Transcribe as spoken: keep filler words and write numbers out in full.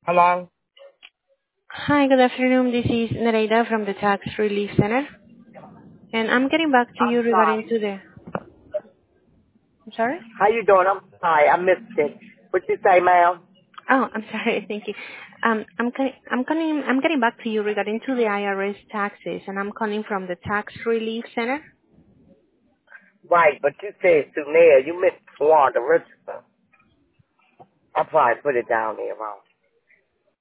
Hello? Hi, good afternoon. This is Nereida from the Tax Relief Center, and I'm getting back to I'm you regarding sorry. to the... I'm sorry? How you doing? I'm sorry. I missed it. What you say, ma'am? Oh, I'm sorry. Thank you. Um, I'm ca- I'm calling, I'm getting back to you regarding to the I R S taxes, and I'm calling from the Tax Relief Center. Right, but you said Sunil. You missed Wanda Richardson. I probably put it down there wrong.